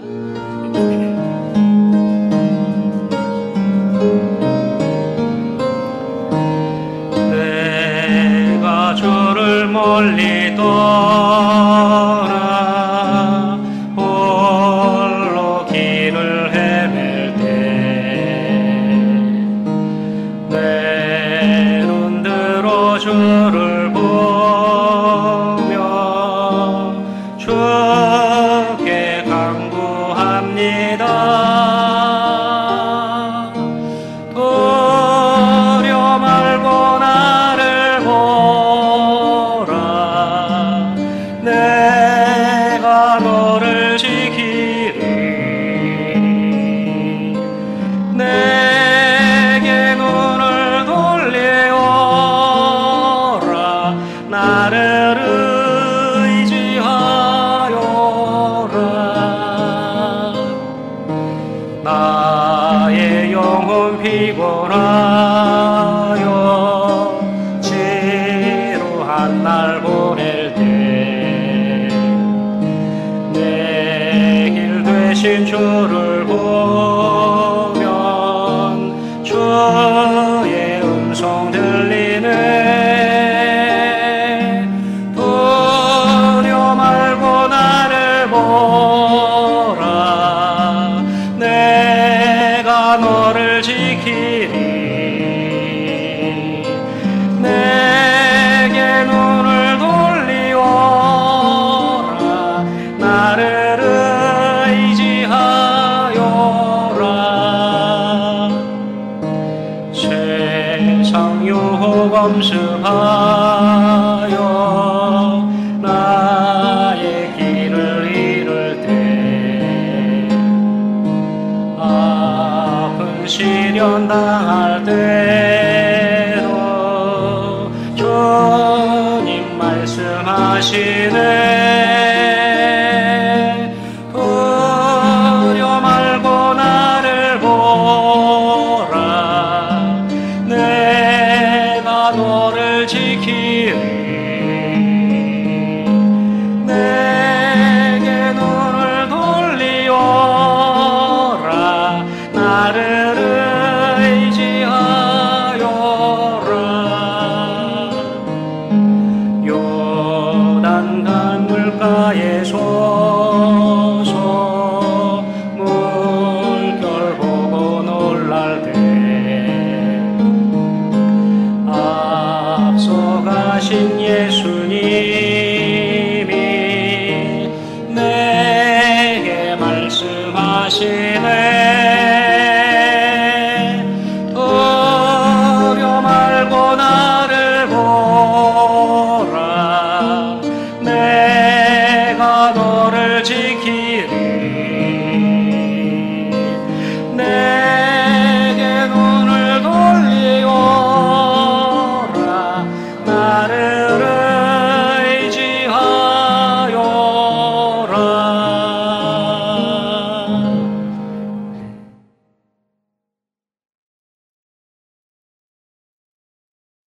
내가 주를 멀리 떠나 홀로 길을 헤맬 때 내 눈 들어 주를 보며 주께 간구합니다. 두려 말고 나를 보라. 내가 너를 지키리. 내게 눈을 돌리오라. 나를 의지하여라. 나의 영혼 피곤하여 지루한 날 보낼 때 내 길 되신 주를 보면 주의 음성 들리네. 두려 말고 나를 보라. 내가 너를 지키리. 내게 눈을 돌리오라. 나를 의지하여라. 세상 유혹 엄습하여 나의 길을 잃을 때 아픈 시련 당할 때도 주님 말씀하시네. 두려 말고 나를 보라. 내가 너를 지키리. 내게 눈을 돌리오라. 나를 의지하여라. 요단 강물가에 서서 물결 보고 놀랄 때 앞서가신 예수님이 내게 말씀하시네.